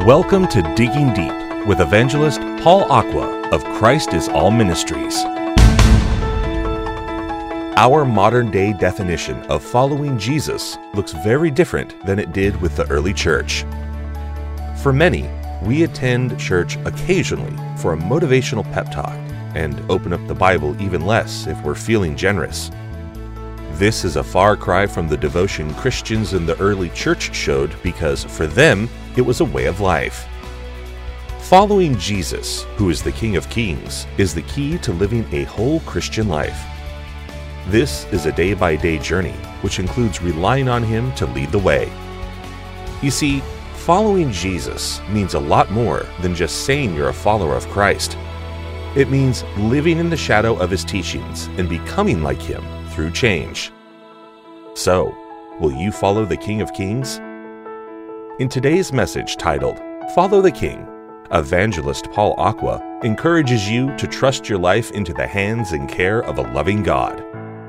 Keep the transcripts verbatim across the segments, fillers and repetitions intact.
Welcome to Digging Deep with evangelist Paul Aqua of Christ is All Ministries. Our modern-day definition of following Jesus looks very different than it did with the early church. For many, we attend church occasionally for a motivational pep talk and open up the Bible even less if we're feeling generous. This is a far cry from the devotion Christians in the early church showed because, for them, it was a way of life. Following Jesus, who is the King of Kings, is the key to living a whole Christian life. This is a day-by-day journey, which includes relying on Him to lead the way. You see, following Jesus means a lot more than just saying you're a follower of Christ. It means living in the shadow of His teachings and becoming like Him through change. So, will you follow the King of Kings? In today's message titled, Follow the King, evangelist Paul Aqua encourages you to trust your life into the hands and care of a loving God.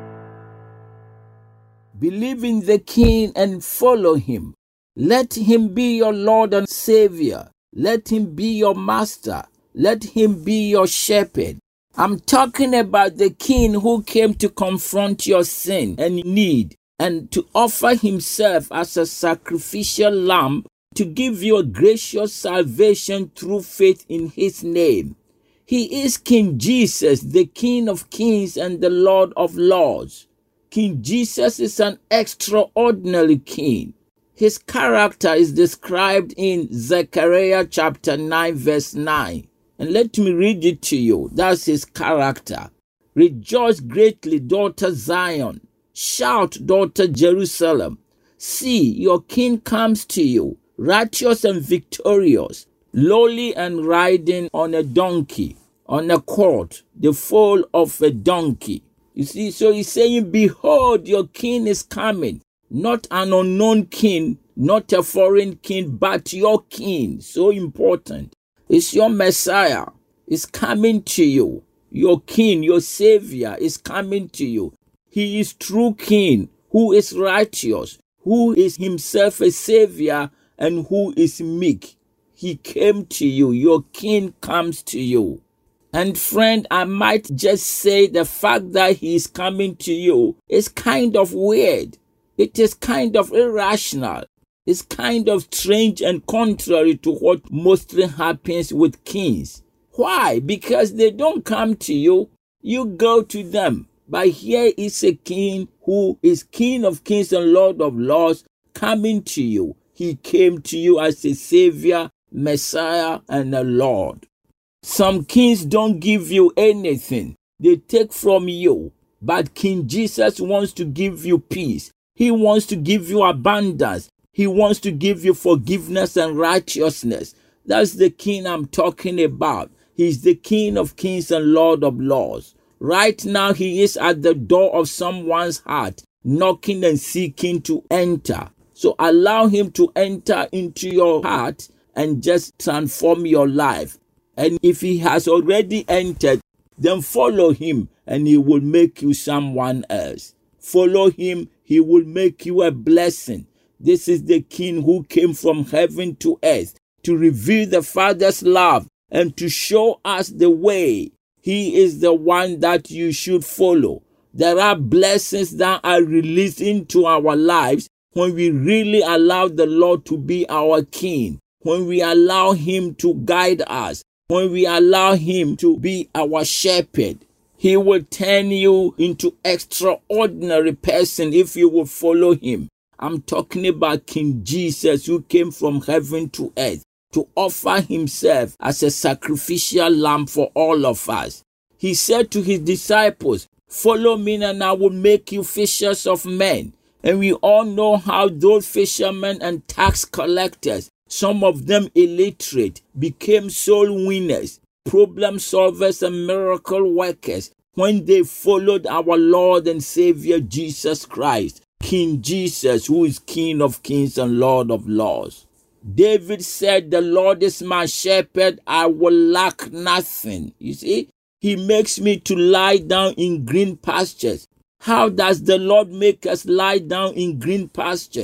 Believe in the King and follow Him. Let Him be your Lord and Savior. Let Him be your Master. Let Him be your shepherd. I'm talking about the King who came to confront your sin and need and to offer Himself as a sacrificial lamb to give you a gracious salvation through faith in His name. He is King Jesus, the King of Kings and the Lord of Lords. King Jesus is an extraordinary King. His character is described in Zechariah chapter nine verse nine. And let me read it to you. That's His character. Rejoice greatly, daughter Zion. Shout, daughter Jerusalem. See, your King comes to you, righteous and victorious, lowly and riding on a donkey, on a colt, the foal of a donkey. You see, so He's saying, behold, your King is coming. Not an unknown king, not a foreign king, but your King. So important. It's your Messiah is coming to you. Your King, your Savior is coming to you. He is true King, who is righteous, who is Himself a Savior, and who is meek. He came to you. Your King comes to you. And friend, I might just say the fact that He is coming to you is kind of weird. It is kind of irrational. It's kind of strange and contrary to what mostly happens with kings. Why? Because they don't come to you. You go to them. But here is a king who is King of Kings and Lord of Lords coming to you. He came to you as a Savior, Messiah, and a Lord. Some kings don't give you anything. They take from you. But King Jesus wants to give you peace. He wants to give you abundance. He wants to give you forgiveness and righteousness. That's the King I'm talking about. He's the King of Kings and Lord of Lords. Right now, He is at the door of someone's heart, knocking and seeking to enter. So allow Him to enter into your heart and just transform your life. And if He has already entered, then follow Him and He will make you someone else. Follow Him, He will make you a blessing. This is the King who came from heaven to earth to reveal the Father's love and to show us the way. He is the one that you should follow. There are blessings that are released into our lives when we really allow the Lord to be our King, when we allow Him to guide us, when we allow Him to be our shepherd. He will turn you into extraordinary person if you will follow Him. I'm talking about King Jesus who came from heaven to earth to offer Himself as a sacrificial lamb for all of us. He said to His disciples, follow me and I will make you fishers of men. And we all know how those fishermen and tax collectors, some of them illiterate, became soul winners, problem solvers and miracle workers when they followed our Lord and Savior Jesus Christ. King Jesus, who is King of Kings and Lord of Lords. David said, the Lord is my shepherd, I will lack nothing. You see, He makes me to lie down in green pastures. How does the Lord make us lie down in green pastures?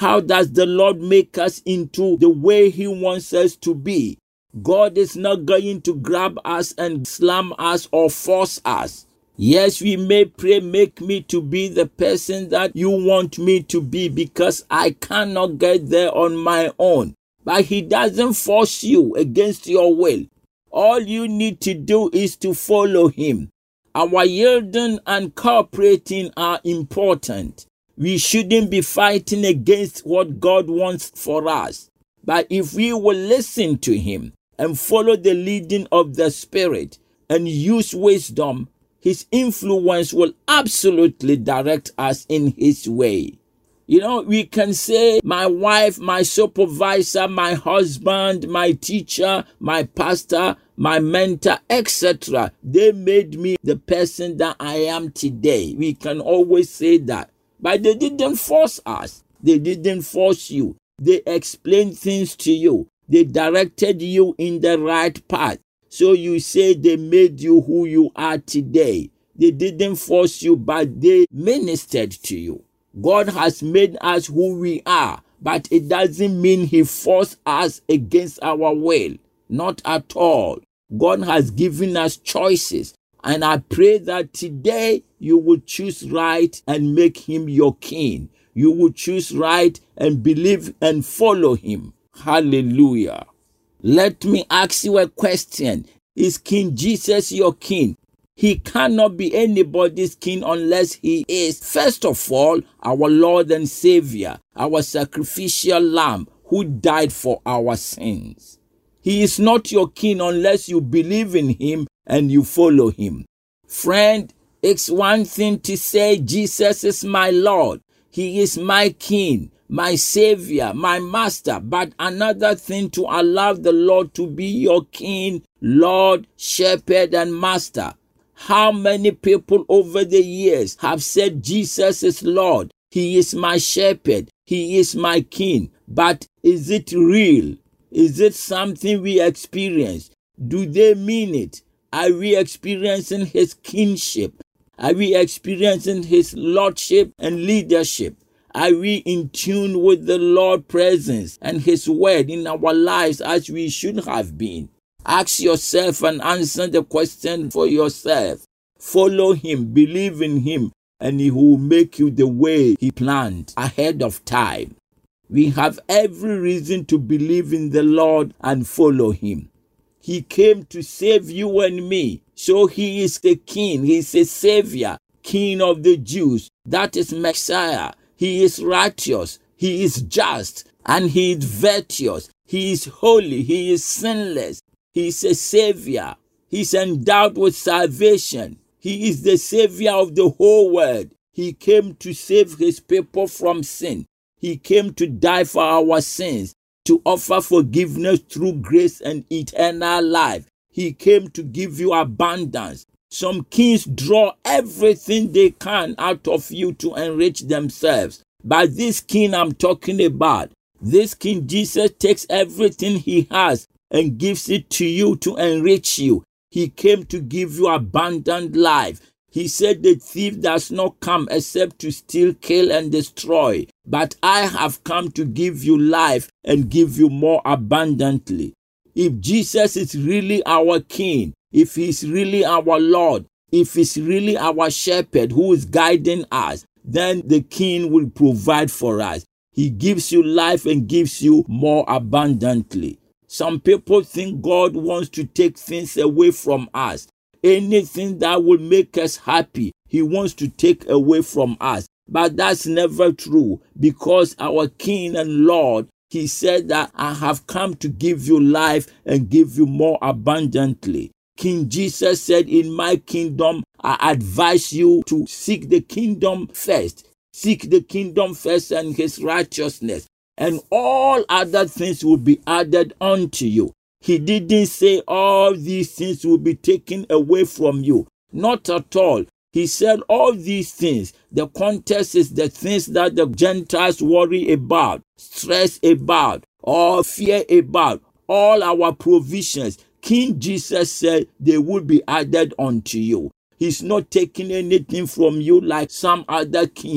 How does the Lord make us into the way He wants us to be? God is not going to grab us and slam us or force us. Yes, we may pray, make me to be the person that you want me to be, because I cannot get there on my own. But He doesn't force you against your will. All you need to do is to follow Him. Our yielding and cooperating are important. We shouldn't be fighting against what God wants for us. But if we will listen to Him and follow the leading of the Spirit and use wisdom, His influence will absolutely direct us in His way. You know, we can say, my wife, my supervisor, my husband, my teacher, my pastor, my mentor, et cetera, they made me the person that I am today. We can always say that. But they didn't force us. They didn't force you. They explained things to you. They directed you in the right path. So you say they made you who you are today. They didn't force you, but they ministered to you. God has made us who we are, but it doesn't mean He forced us against our will. Not at all. God has given us choices. And I pray that today you will choose right and make Him your king. You will choose right and believe and follow Him. Hallelujah. Let me ask you a question. Is King Jesus your king? He cannot be anybody's king unless He is, first of all, our Lord and Savior, our sacrificial lamb who died for our sins. He is not your king unless you believe in Him and you follow Him. Friend, it's one thing to say Jesus is my Lord. He is my king, my Savior, my Master, but another thing to allow the Lord to be your King, Lord, Shepherd, and Master. How many people over the years have said Jesus is Lord, He is my Shepherd, He is my King, but is it real? Is it something we experience? Do they mean it? Are we experiencing His kingship? Are we experiencing His lordship and leadership? Are we in tune with the Lord's presence and His word in our lives as we should have been? Ask yourself and answer the question for yourself. Follow Him, believe in Him, and He will make you the way He planned ahead of time. We have every reason to believe in the Lord and follow Him. He came to save you and me. So He is the King. He is a Savior, King of the Jews. That is Messiah. He is righteous. He is just. And He is virtuous. He is holy. He is sinless. He is a Savior. He is endowed with salvation. He is the Savior of the whole world. He came to save His people from sin. He came to die for our sins, to offer forgiveness through grace and eternal life. He came to give you abundance. Some kings draw everything they can out of you to enrich themselves. But this king I'm talking about, this King Jesus takes everything He has and gives it to you to enrich you. He came to give you abundant life. He said the thief does not come except to steal, kill, and destroy. But I have come to give you life and give you more abundantly. If Jesus is really our King, if He's really our Lord, if He's really our Shepherd who is guiding us, then the King will provide for us. He gives you life and gives you more abundantly. Some people think God wants to take things away from us. Anything that will make us happy, He wants to take away from us. But that's never true, because our King and Lord, He said that I have come to give you life and give you more abundantly. King Jesus said, in my kingdom, I advise you to seek the kingdom first. Seek the kingdom first and His righteousness, and all other things will be added unto you. He didn't say all these things will be taken away from you. Not at all. He said all these things. The context is the things that the Gentiles worry about, stress about, or fear about. All our provisions, King Jesus said they will be added unto you. He's not taking anything from you like some other kings.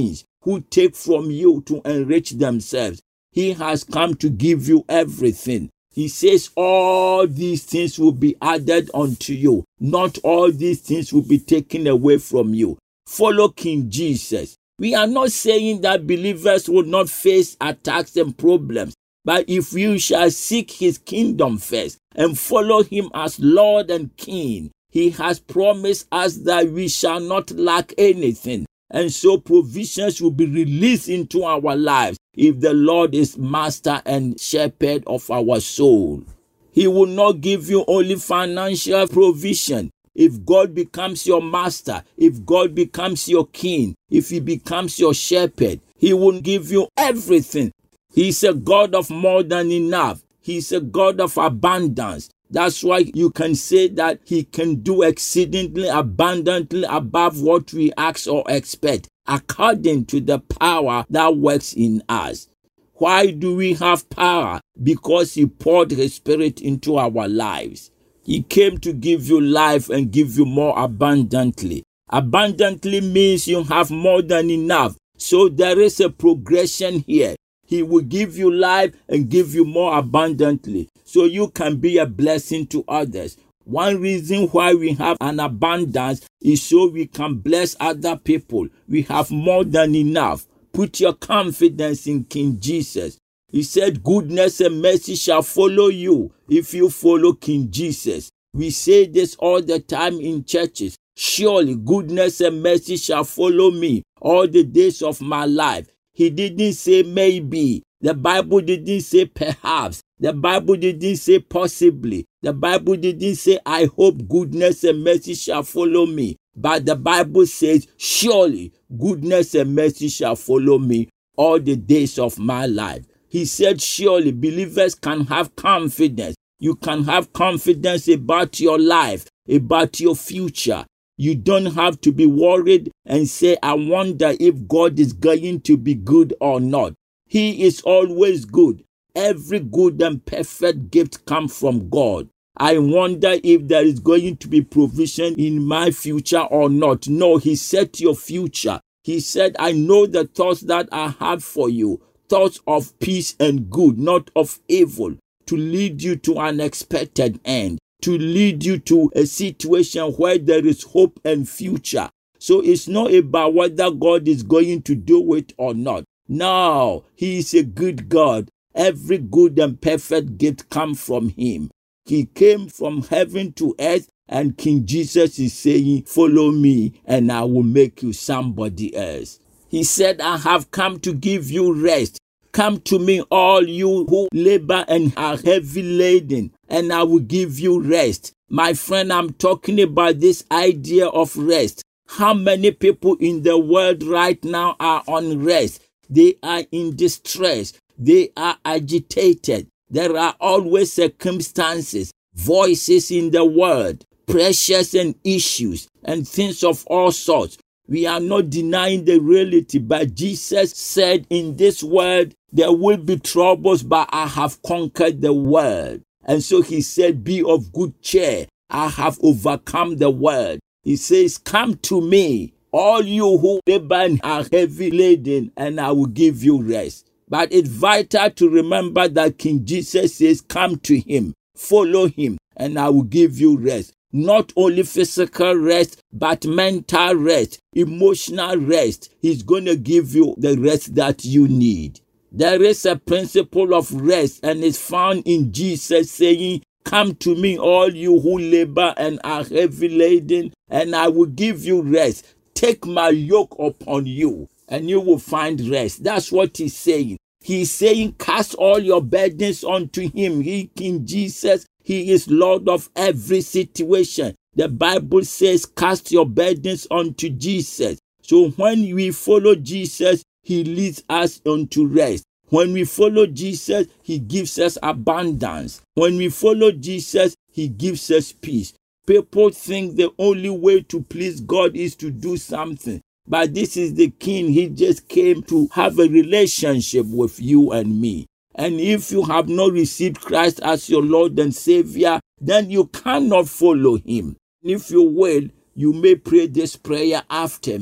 who take from you to enrich themselves. He has come to give you everything. He says all these things will be added unto you. Not all these things will be taken away from you. Follow King Jesus. We are not saying that believers will not face attacks and problems. But if you shall seek his kingdom first and follow him as Lord and King, he has promised us that we shall not lack anything. And so provisions will be released into our lives if the Lord is master and shepherd of our soul. He will not give you only financial provision. If God becomes your master, if God becomes your king, if he becomes your shepherd, he will give you everything. He's a God of more than enough. He's a God of abundance. That's why you can say that he can do exceedingly abundantly above what we ask or expect, according to the power that works in us. Why do we have power? Because he poured his spirit into our lives. He came to give you life and give you more abundantly. Abundantly means you have more than enough. So there is a progression here. He will give you life and give you more abundantly, so you can be a blessing to others. One reason why we have an abundance is so we can bless other people. We have more than enough. Put your confidence in King Jesus. He said, goodness and mercy shall follow you if you follow King Jesus. We say this all the time in churches. Surely goodness and mercy shall follow me all the days of my life. He didn't say maybe. The Bible didn't say perhaps. The Bible didn't say possibly. The Bible didn't say I hope goodness and mercy shall follow me. But the Bible says surely goodness and mercy shall follow me all the days of my life. He said surely believers can have confidence. You can have confidence about your life, about your future. You don't have to be worried and say, I wonder if God is going to be good or not. He is always good. Every good and perfect gift comes from God. I wonder if there is going to be provision in my future or not. No, he said your future. He said, I know the thoughts that I have for you, thoughts of peace and good, not of evil, to lead you to an expected end, to lead you to a situation where there is hope and future. So it's not about whether God is going to do it or not. No, he is a good God. Every good and perfect gift comes from him. He came from heaven to earth, and King Jesus is saying, follow me and I will make you somebody else. He said, I have come to give you rest. Come to me, all you who labor and are heavy laden, and I will give you rest. My friend, I'm talking about this idea of rest. How many people in the world right now are on rest? They are in distress. They are agitated. There are always circumstances, voices in the world, pressures and issues, and things of all sorts. We are not denying the reality, but Jesus said in this world, there will be troubles, but I have conquered the world. And so he said, be of good cheer. I have overcome the world. He says, come to me, all you who labor and are heavy laden, and I will give you rest. But it's vital to remember that King Jesus says, come to him, follow him, and I will give you rest. Not only physical rest, but mental rest, emotional rest. He's going to give you the rest that you need. There is a principle of rest, and it's found in Jesus saying, come to me, all you who labor and are heavy laden, and I will give you rest. Take my yoke upon you, and you will find rest. That's what he's saying. He's saying, cast all your burdens onto him. He, King Jesus, he is Lord of every situation. The Bible says, cast your burdens onto Jesus. So when we follow Jesus, he leads us unto rest. When we follow Jesus, he gives us abundance. When we follow Jesus, he gives us peace. People think the only way to please God is to do something. But this is the King. He just came to have a relationship with you and me. And if you have not received Christ as your Lord and Savior, then you cannot follow him. If you will, you may pray this prayer after me.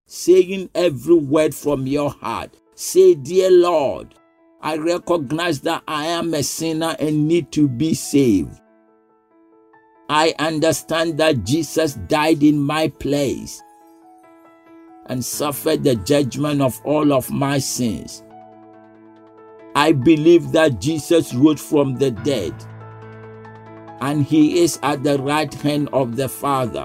saying every word from your heart. Say, dear Lord, I recognize that I am a sinner and need to be saved. I understand that Jesus died in my place and suffered the judgment of all of my sins. I believe that Jesus rose from the dead and he is at the right hand of the Father.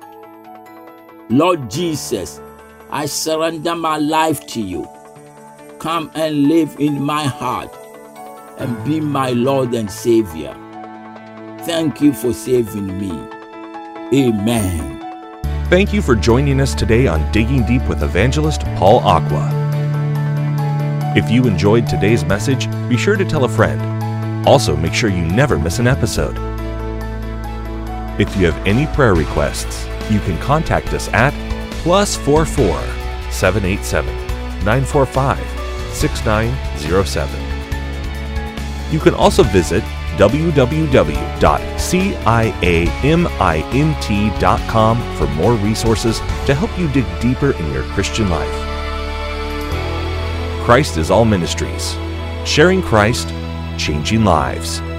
Lord Jesus, I surrender my life to you. Come and live in my heart and be my Lord and Savior. Thank you for saving me. Amen. Thank you for joining us today on Digging Deep with Evangelist Paul Aqua. If you enjoyed today's message, be sure to tell a friend. Also, make sure you never miss an episode. If you have any prayer requests, you can contact us at plus four four seven eight seven nine four five six nine zero seven. You can also visit w w w dot ciamint dot com for more resources to help you dig deeper in your Christian life. Christ is All Ministries, sharing Christ, changing lives.